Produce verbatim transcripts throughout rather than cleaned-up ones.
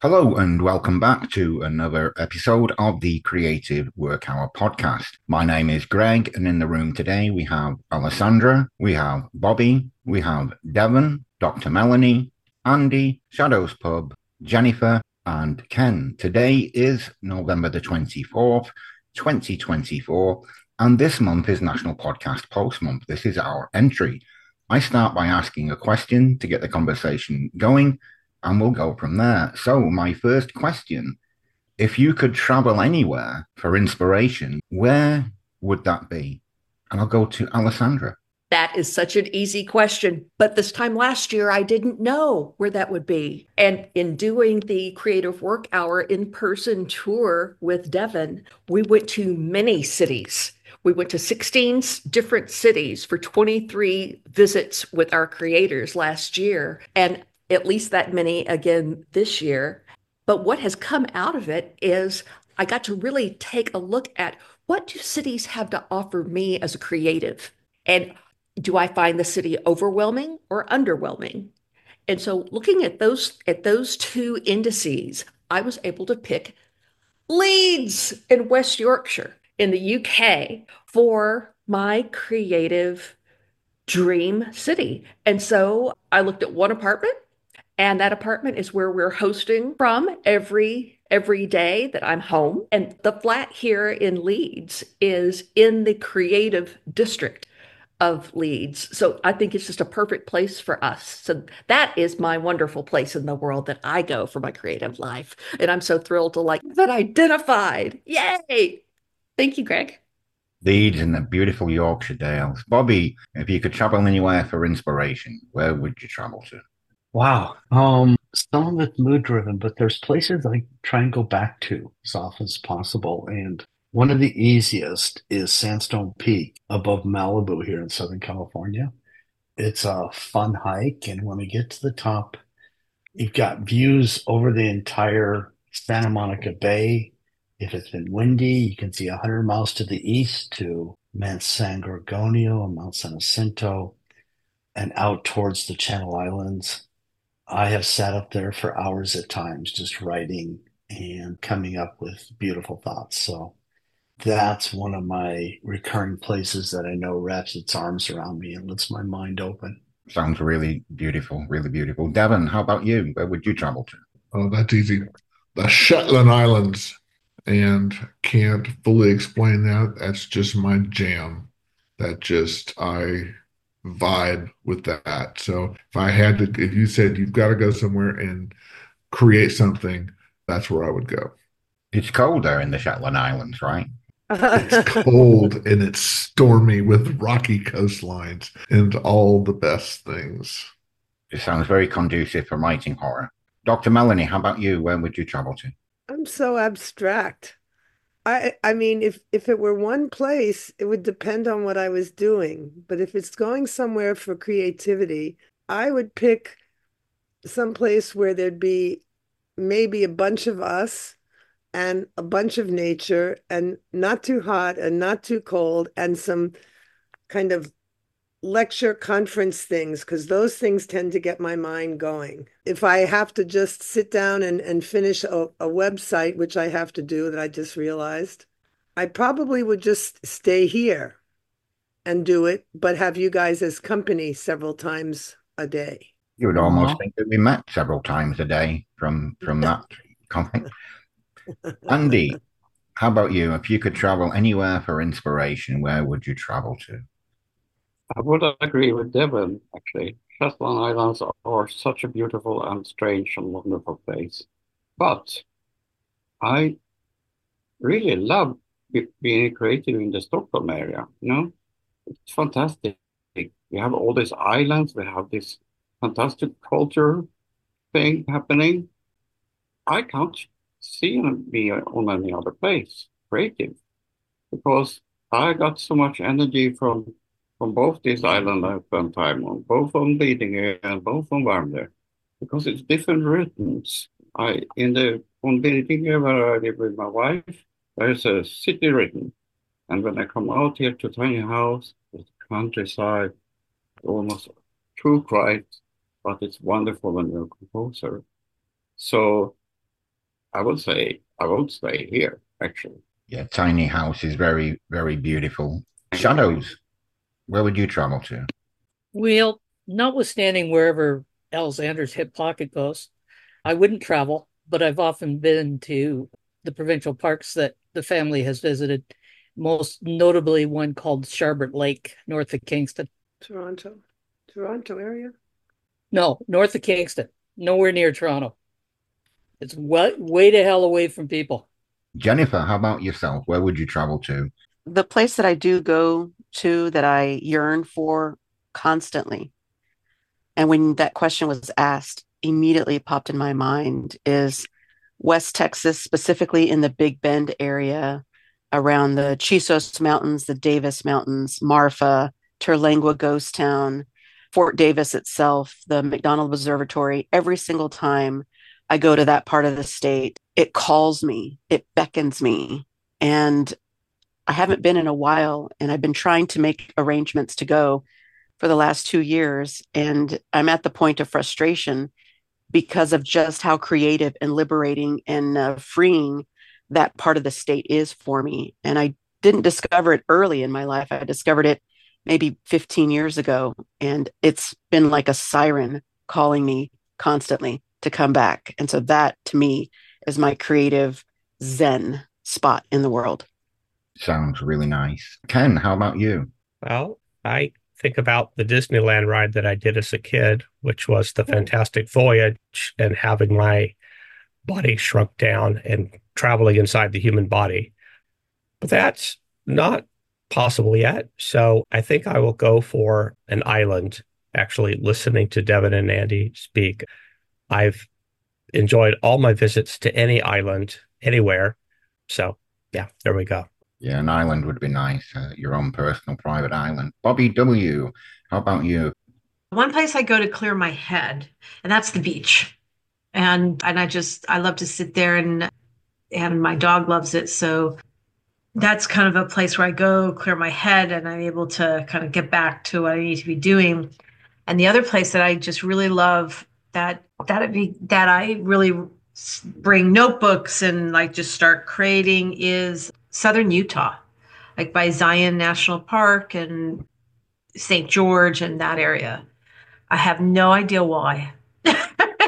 Hello and welcome back to another episode of the Creative Work Hour podcast. My name is Greg, and in the room today we have Alessandra, we have Bobby, we have Devon, Doctor Melanie, Andy, Shadows Pub, Jennifer, and Ken. Today is November the twenty-fourth, twenty twenty-four, and this month is National Podcast Post Month. This is our entry. I start by asking a question to get the conversation going, and we'll go from there. So, my first question, if you could travel anywhere for inspiration, where would that be? And I'll go to Alessandra. That is such an easy question. But this time last year, I didn't know where that would be. And in doing the Creative Work Hour in person tour with Devon, we went to many cities. We went to sixteen different cities for twenty-three visits with our creators last year, and at least that many again this year. But what has come out of it is I got to really take a look at what do cities have to offer me as a creative? And do I find the city overwhelming or underwhelming? And so looking at those at those two indices, I was able to pick Leeds in West Yorkshire in the U K for my creative dream city. And so I looked at one apartment, and that apartment is where we're hosting from every every day that I'm home. And the flat here in Leeds is in the creative district of Leeds. So I think it's just a perfect place for us. So that is my wonderful place in the world that I go for my creative life. And I'm so thrilled to like that identified. Yay! Thank you, Greg. Leeds and the beautiful Yorkshire Dales. Bobby, if you could travel anywhere for inspiration, where would you travel to? Wow. Um, some of it's mood driven, but there's places I try and go back to as often as possible. And one of the easiest is Sandstone Peak above Malibu here in Southern California. It's a fun hike, and when we get to the top, you've got views over the entire Santa Monica Bay. If it's been windy, you can see one hundred miles to the east to Mount San Gorgonio and Mount San Jacinto and out towards the Channel Islands. I have sat up there for hours at times just writing and coming up with beautiful thoughts. So that's one of my recurring places that I know wraps its arms around me and lets my mind open. Sounds really beautiful, really beautiful. Devon, how about you? Where would you travel to? Oh, that's easy. The Shetland Islands. And can't fully explain that. That's just my jam. That just, I vibe with that. So if I had to, if you said you've got to go somewhere and create something, that's where I would go. It's cold there in the Shetland Islands, right? It's cold and it's stormy with rocky coastlines and all the best things. It sounds very conducive for writing horror. Doctor Melanie, how about you? Where would you travel to? I'm so abstract. I I mean, if if it were one place, it would depend on what I was doing. But if it's going somewhere for creativity, I would pick some place where there'd be maybe a bunch of us and a bunch of nature and not too hot and not too cold and some kind of lecture conference things because those things tend to get my mind going. If I have to just sit down and, and finish a, a website, which I have to do that I just realized, I probably would just stay here and do it, but have you guys as company several times a day. You would almost Aw. think that we met several times a day from from that comment. Andy, how about you? If you could travel anywhere for inspiration, where would you travel to? I would agree with Devon, actually. Shetland Islands are such a beautiful and strange and wonderful place. But I really love be- being creative in the Stockholm area. You know, it's fantastic. We have all these islands, we have this fantastic culture thing happening. I can't see me on any other place creative because I got so much energy from from both these islands I spent time on, both on Lidingö and both on Värmdö, because it's different rhythms. I in the on Lidingö where I live with my wife, there's a city rhythm, and when I come out here to tiny house, it's countryside, almost too quiet, but it's wonderful when you're a composer. So I would say I would stay here, actually. Yeah, tiny house is very, very beautiful. Shadows, where would you travel to? Well, notwithstanding wherever Alexander's hip pocket goes, I wouldn't travel, but I've often been to the provincial parks that the family has visited, most notably one called Sharbert Lake, north of Kingston. Toronto, Toronto area. No, north of Kingston, nowhere near Toronto. It's way, way the hell away from people. Jennifer, how about yourself? Where would you travel to? The place that I do go to that I yearn for constantly, and when that question was asked, immediately popped in my mind is West Texas, specifically in the Big Bend area, around the Chisos Mountains, the Davis Mountains, Marfa, Terlingua Ghost Town, Fort Davis itself, the McDonald Observatory. Every single time I go to that part of the state, it calls me, it beckons me. And I haven't been in a while, and I've been trying to make arrangements to go for the last two years. And I'm at the point of frustration because of just how creative and liberating and uh, freeing that part of the state is for me. And I didn't discover it early in my life. I discovered it maybe fifteen years ago. And it's been like a siren calling me constantly to come back. And so that, to me, is my creative zen spot in the world. Sounds really nice. Ken, how about you? Well, I think about the Disneyland ride that I did as a kid, which was the Fantastic Voyage, and having my body shrunk down and traveling inside the human body. But that's not possible yet. So I think I will go for an island. Actually, listening to Devin and Andy speak, I've enjoyed all my visits to any island, anywhere. So yeah, there we go. Yeah, an island would be nice. Uh, your own personal private island. Bobby W., how about you? One place I go to clear my head, and that's the beach. And and I just, I love to sit there, and and my dog loves it. So that's kind of a place where I go clear my head, and I'm able to kind of get back to what I need to be doing. And the other place that I just really love that that it be that I really bring notebooks and like just start creating is Southern Utah, like by Zion National Park and Saint George and that area. I have no idea why, but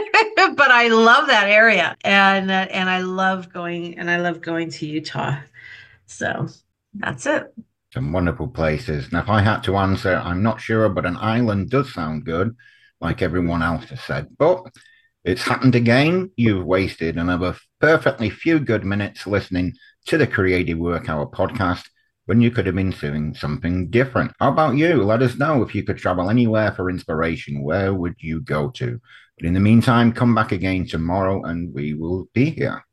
I love that area, and uh, and I love going and I love going to Utah. So that's it. Some wonderful places. Now, if I had to answer, I'm not sure, but an island does sound good, like everyone else has said. But it's happened again. You've wasted another perfectly few good minutes listening to the Creative Work Hour podcast when you could have been doing something different. How about you? Let us know if you could travel anywhere for inspiration. Where would you go to? But in the meantime, come back again tomorrow and we will be here.